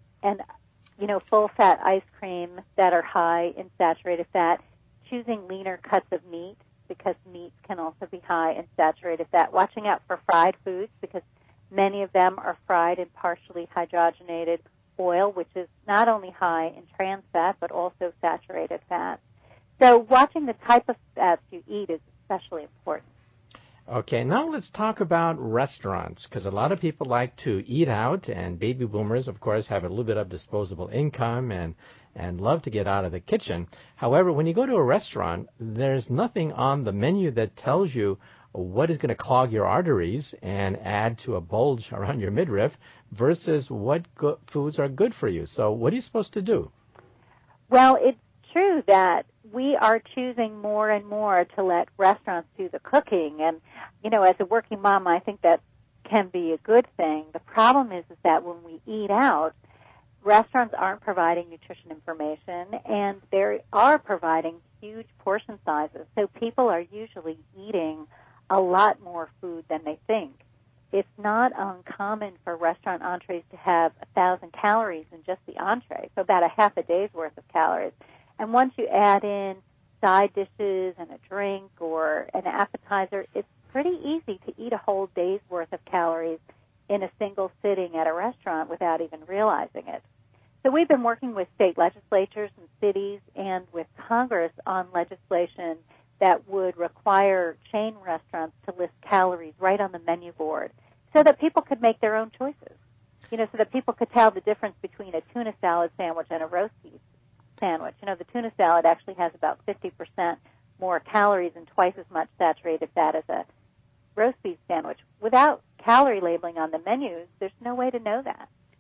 full-fat ice cream that are high in saturated fat, choosing leaner cuts of meat because meats can also be high in saturated fat, watching out for fried foods because many of them are fried in partially hydrogenated oil, which is not only high in trans fat but also saturated fat. So watching the type of fats you eat is especially important. Okay, now let's talk about restaurants, because a lot of people like to eat out, and baby boomers, of course, have a little bit of disposable income and love to get out of the kitchen. However, when you go to a restaurant, there's nothing on the menu that tells you what is going to clog your arteries and add to a bulge around your midriff versus what foods are good for you. So what are you supposed to do? Well, it's true that we are choosing more and more to let restaurants do the cooking. And, as a working mom, I think that can be a good thing. The problem is that when we eat out, restaurants aren't providing nutrition information, and they are providing huge portion sizes. So people are usually eating a lot more food than they think. It's not uncommon for restaurant entrees to have 1,000 calories in just the entree, so about a half a day's worth of calories. And once you add in side dishes and a drink or an appetizer, it's pretty easy to eat a whole day's worth of calories in a single sitting at a restaurant without even realizing it. So we've been working with state legislatures and cities and with Congress on legislation that would require chain restaurants to list calories right on the menu board so that people could make their own choices, so that people could tell the difference between a tuna salad sandwich and a roast beef sandwich. The tuna salad actually has about 50% more calories and twice as much saturated fat as a roast beef sandwich. Without calorie labeling on the menus, there's no way to know that.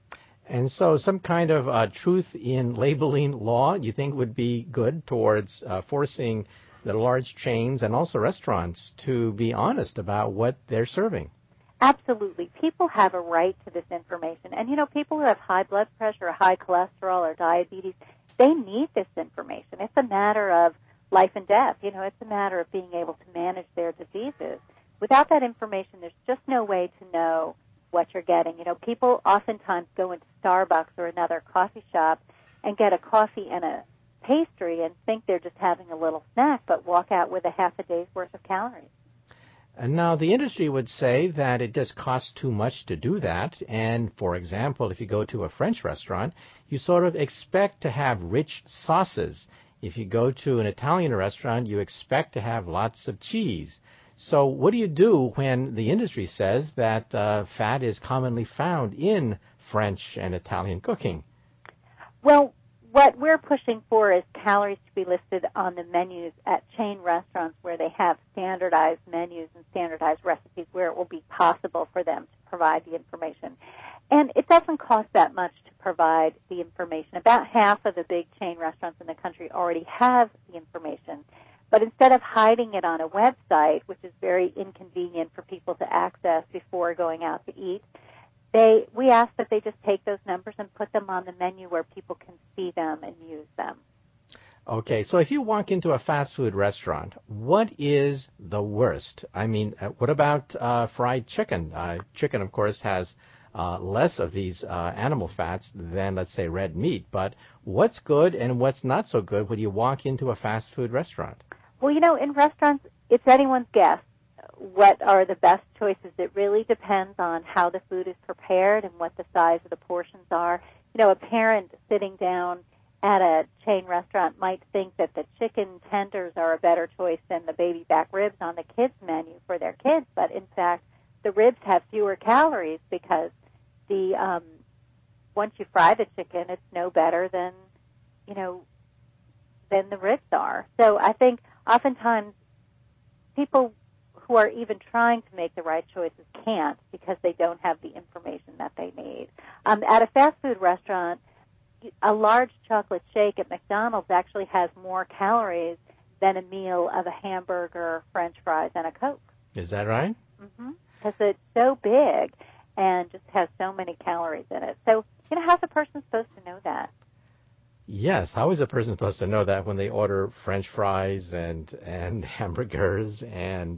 And so some kind of truth in labeling law you think would be good towards forcing the large chains and also restaurants to be honest about what they're serving. Absolutely. People have a right to this information. And, people who have high blood pressure or high cholesterol or diabetes, they need this information. It's a matter of life and death. It's a matter of being able to manage their diseases. Without that information, there's just no way to know what you're getting. People oftentimes go into Starbucks or another coffee shop and get a coffee and a pastry and think they're just having a little snack, but walk out with a half a day's worth of calories. And now the industry would say that it just costs too much to do that. And, for example, if you go to a French restaurant, you sort of expect to have rich sauces. If you go to an Italian restaurant, you expect to have lots of cheese. So what do you do when the industry says that fat is commonly found in French and Italian cooking? Well, what we're pushing for is calories to be listed on the menus at chain restaurants where they have standardized menus and standardized recipes where it will be possible for them to provide the information. And it doesn't cost that much to provide the information. About half of the big chain restaurants in the country already have the information. But instead of hiding it on a website, which is very inconvenient for people to access before going out to eat, we ask that they just take those numbers and put them on the menu where people can see them and use them. Okay, so if you walk into a fast food restaurant, what is the worst? I mean, what about fried chicken? Chicken, of course, has less of these animal fats than, let's say, red meat. But what's good and what's not so good when you walk into a fast food restaurant? Well, in restaurants, it's anyone's guess what are the best choices. It really depends on how the food is prepared and what the size of the portions are. A parent sitting down at a chain restaurant might think that the chicken tenders are a better choice than the baby back ribs on the kids' menu for their kids, but in fact, the ribs have fewer calories because once you fry the chicken, it's no better than the ribs are. So I think oftentimes people who are even trying to make the right choices can't because they don't have the information that they need. At a fast food restaurant, a large chocolate shake at McDonald's actually has more calories than a meal of a hamburger, French fries, and a Coke. Is that right? Mm-hmm. Because it's so big and just has so many calories in it. So, how's a person supposed to know that? Yes, how is a person supposed to know that when they order French fries and hamburgers and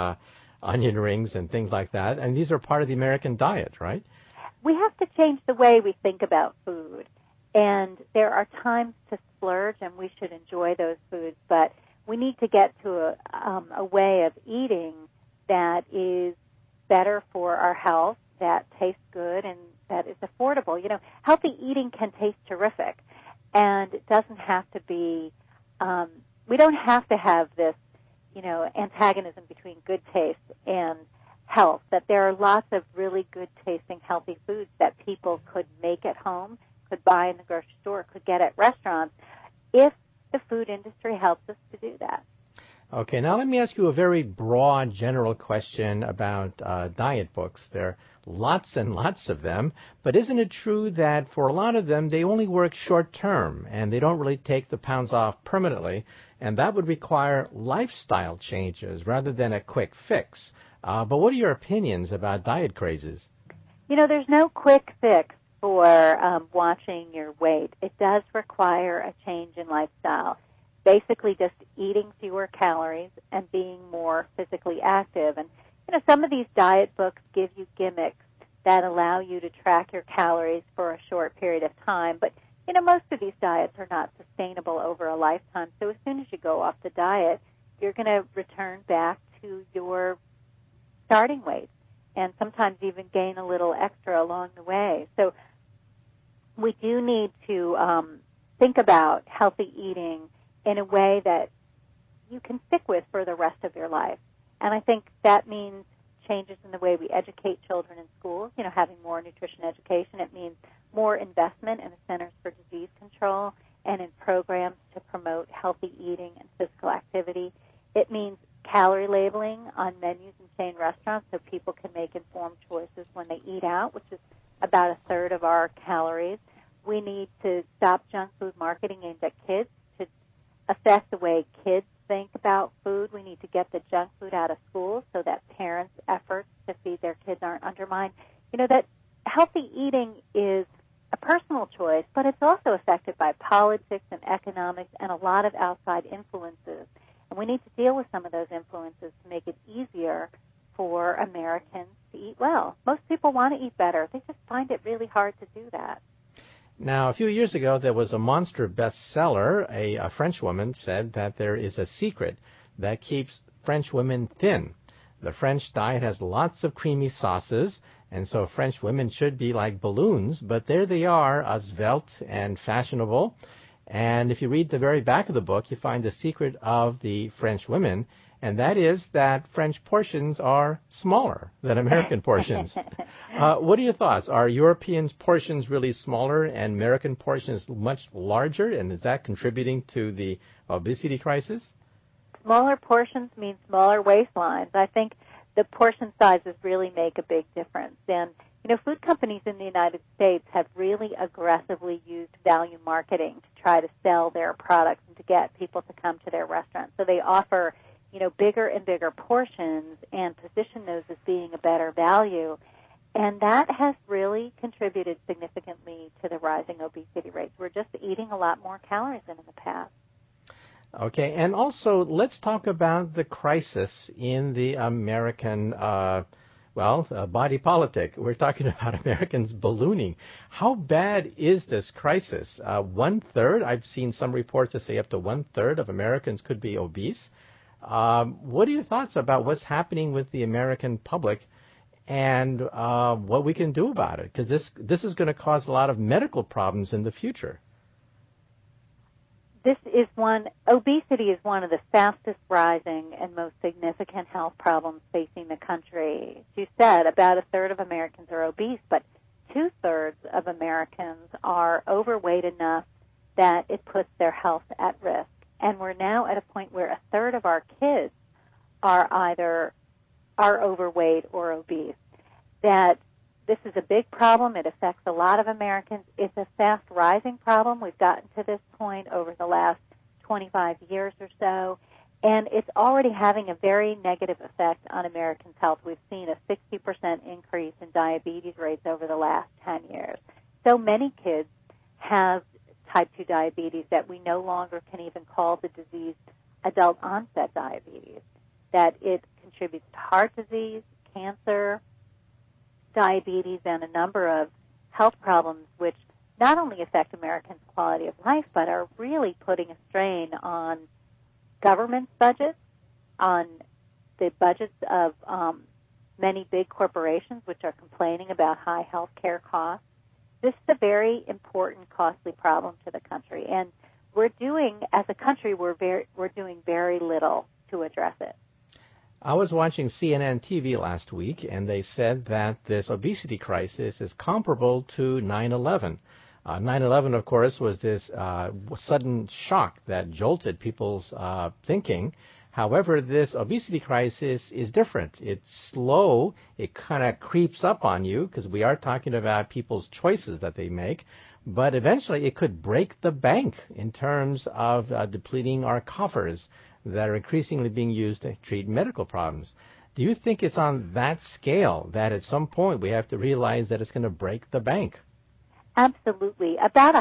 onion rings and things like that? And these are part of the American diet, right? We have to change the way we think about food. And there are times to splurge, and we should enjoy those foods. But we need to get to a way of eating that is better for our health, that tastes good, and that is affordable. Healthy eating can taste terrific. And it doesn't have to be, we don't have to have this, antagonism between good taste and health, that there are lots of really good tasting healthy foods that people could make at home, could buy in the grocery store, could get at restaurants, if the food industry helps us to do that. Okay, now let me ask you a very broad, general question about diet books. There are lots and lots of them, but isn't it true that for a lot of them, they only work short term, and they don't really take the pounds off permanently, and that would require lifestyle changes rather than a quick fix? But what are your opinions about diet crazes? There's no quick fix for watching your weight. It does require a change in lifestyle. Basically just eating fewer calories and being more physically active. And, some of these diet books give you gimmicks that allow you to track your calories for a short period of time. But, most of these diets are not sustainable over a lifetime. So as soon as you go off the diet, you're going to return back to your starting weight and sometimes even gain a little extra along the way. So we do need to think about healthy eating in a way that you can stick with for the rest of your life. And I think that means changes in the way we educate children in schools, having more nutrition education. It means more investment in the Centers for Disease Control and in programs to promote healthy eating and physical activity. It means calorie labeling on menus in chain restaurants so people can make informed choices when they eat out, which is about a third of our calories. We need to stop junk food marketing aimed at kids to affect the way kids think about food. We need to get the junk food out of schools so that parents' efforts to feed their kids aren't undermined. You know, that healthy eating is a personal choice, but it's also affected by politics and economics and a lot of outside influences. And we need to deal with some of those influences to make it easier for Americans to eat well. Most people want to eat better. They just find it really hard to do that. Now, a few years ago, there was a monster bestseller. A French woman said that there is a secret that keeps French women thin. The French diet has lots of creamy sauces, and so French women should be like balloons, but there they are, svelte and fashionable. And if you read the very back of the book, you find the secret of the French women, and that is that French portions are smaller than American portions. What are your thoughts? Are European portions really smaller and American portions much larger, and is that contributing to the obesity crisis? Smaller portions mean smaller waistlines. I think the portion sizes really make a big difference. And, you know, food companies in the United States have really aggressively used value marketing to try to sell their products and to get people to come to their restaurants. So they offer, you know, bigger and bigger portions and position those as being a better value. And that has really contributed significantly to the rising obesity rates. We're just eating a lot more calories than in the past. Okay, and also let's talk about the crisis in the American, body politic. We're talking about Americans ballooning. How bad is this crisis? 1/3, I've seen some reports that say up to 1/3 of Americans could be obese. What are your thoughts about what's happening with the American public and what we can do about it? Because this is going to cause a lot of medical problems in the future. Obesity is one of the fastest rising and most significant health problems facing the country. As you said, about 1/3 of Americans are obese, but 2/3 of Americans are overweight enough that it puts their health at risk. And we're now at a point where 1/3 of our kids are overweight or obese. That this is a big problem. It affects a lot of Americans. It's a fast-rising problem. We've gotten to this point over the last 25 years or so, and it's already having a very negative effect on Americans' health. We've seen a 60% increase in diabetes rates over the last 10 years. So many kids have type 2 diabetes that we no longer can even call the disease adult-onset diabetes, that it contributes to heart disease, cancer, diabetes, and a number of health problems which not only affect Americans' quality of life, but are really putting a strain on government's budgets, on the budgets of many big corporations which are complaining about high health care costs. This is a very important, costly problem to the country, and as a country, we're doing very little to address it. I was watching CNN TV last week, and they said that this obesity crisis is comparable to 9/11. 9/11, of course, was this sudden shock that jolted people's thinking. However, this obesity crisis is different. It's slow. It kind of creeps up on you because we are talking about people's choices that they make. But eventually it could break the bank in terms of depleting our coffers that are increasingly being used to treat medical problems. Do you think it's on that scale that at some point we have to realize that it's going to break the bank? Absolutely. About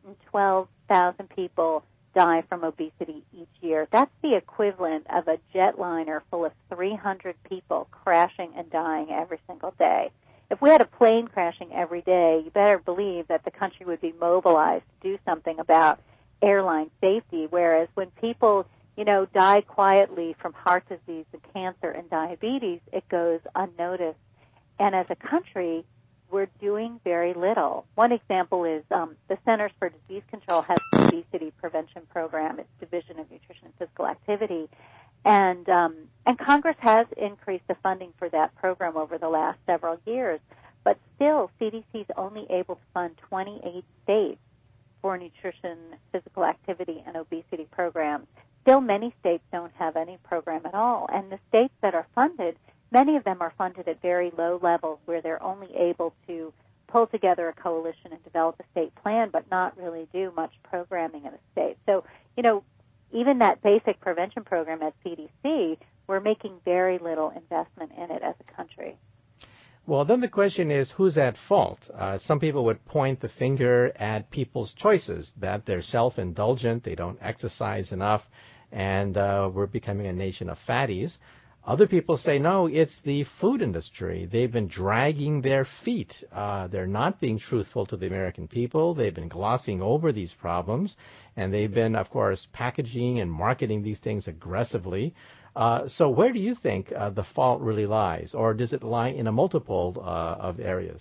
112,000 people die from obesity each year. That's the equivalent of a jetliner full of 300 people crashing and dying every single day. If we had a plane crashing every day, you better believe that the country would be mobilized to do something about airline safety, whereas when people die quietly from heart disease and cancer and diabetes, it goes unnoticed. And as a country, we're doing very little. One example is the Centers for Disease Control has an obesity prevention program. It's Division of Nutrition and Physical Activity. And Congress has increased the funding for that program over the last several years. But still, CDC is only able to fund 28 states for nutrition, physical activity, and obesity programs. Still, many states don't have any program at all. And the states that are funded, many of them are funded at very low levels where they're only able to pull together a coalition and develop a state plan, but not really do much programming in the state. So, even that basic prevention program at CDC, we're making very little investment in it as a country. Well, then the question is, who's at fault? Some people would point the finger at people's choices, that they're self-indulgent, they don't exercise enough, and we're becoming a nation of fatties. Other people say, no, it's the food industry. They've been dragging their feet. They're not being truthful to the American people. They've been glossing over these problems, and they've been, of course, packaging and marketing these things aggressively. So where do you think the fault really lies, or does it lie in a multiple of areas?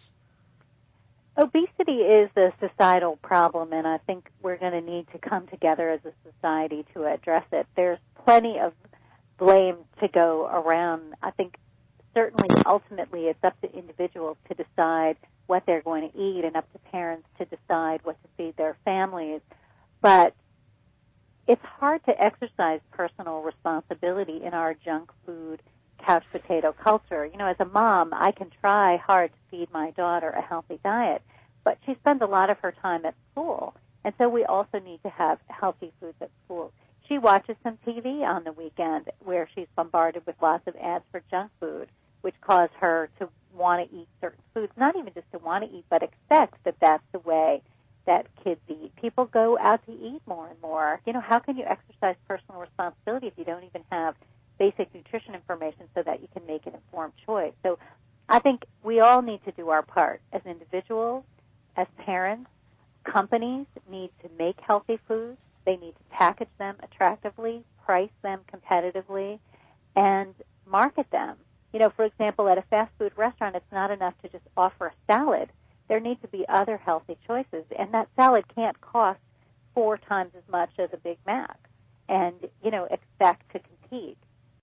Obesity is a societal problem, and I think we're going to need to come together as a society to address it. There's plenty of blame to go around. I think certainly ultimately it's up to individuals to decide what they're going to eat and up to parents to decide what to feed their families. But it's hard to exercise personal responsibility in our junk food, couch potato culture. As a mom, I can try hard to feed my daughter a healthy diet, but she spends a lot of her time at school. And so we also need to have healthy foods at school. She watches some TV on the weekend where she's bombarded with lots of ads for junk food, which cause her to want to eat certain foods, not even just to want to eat, but expect that that's the way that kids eat. People go out to eat more and more. How can you exercise personal responsibility if you don't even have basic nutrition information so that you can make an informed choice? So I think we all need to do our part as individuals, as parents. Companies need to make healthy foods. They need to package them attractively, price them competitively, and market them. For example, at a fast food restaurant, it's not enough to just offer a salad. There need to be other healthy choices, and that salad can't cost 4 times as much as a Big Mac and, expect to compete.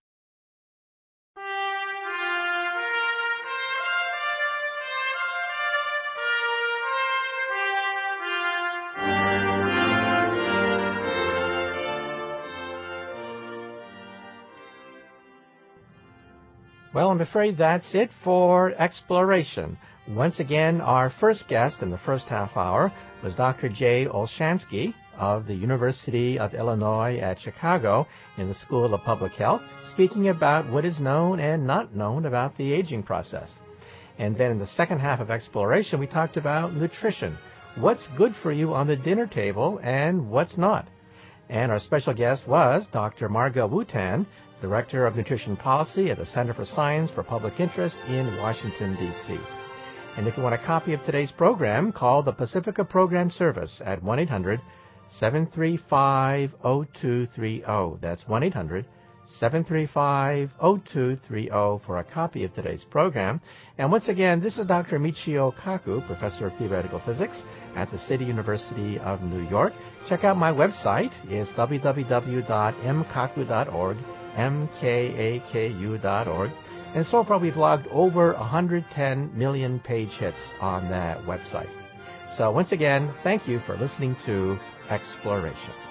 Well, I'm afraid that's it for Exploration. Once again, our first guest in the first half hour was Dr. Jay Olshansky of the University of Illinois at Chicago in the School of Public Health, speaking about what is known and not known about the aging process. And then in the second half of Exploration, we talked about nutrition. What's good for you on the dinner table and what's not? And our special guest was Dr. Marga Wooten, Director of Nutrition Policy at the Center for Science for Public Interest in Washington, D.C. And if you want a copy of today's program, call the Pacifica Program Service at 1-800-735-0230. That's 1-800-735-0230 for a copy of today's program. And once again, this is Dr. Michio Kaku, Professor of Theoretical Physics at the City University of New York. Check out my website. It's www.mkaku.org, mkaku.org. And so far we've logged over 110 million page hits on that website. So once again, thank you for listening to Exploration.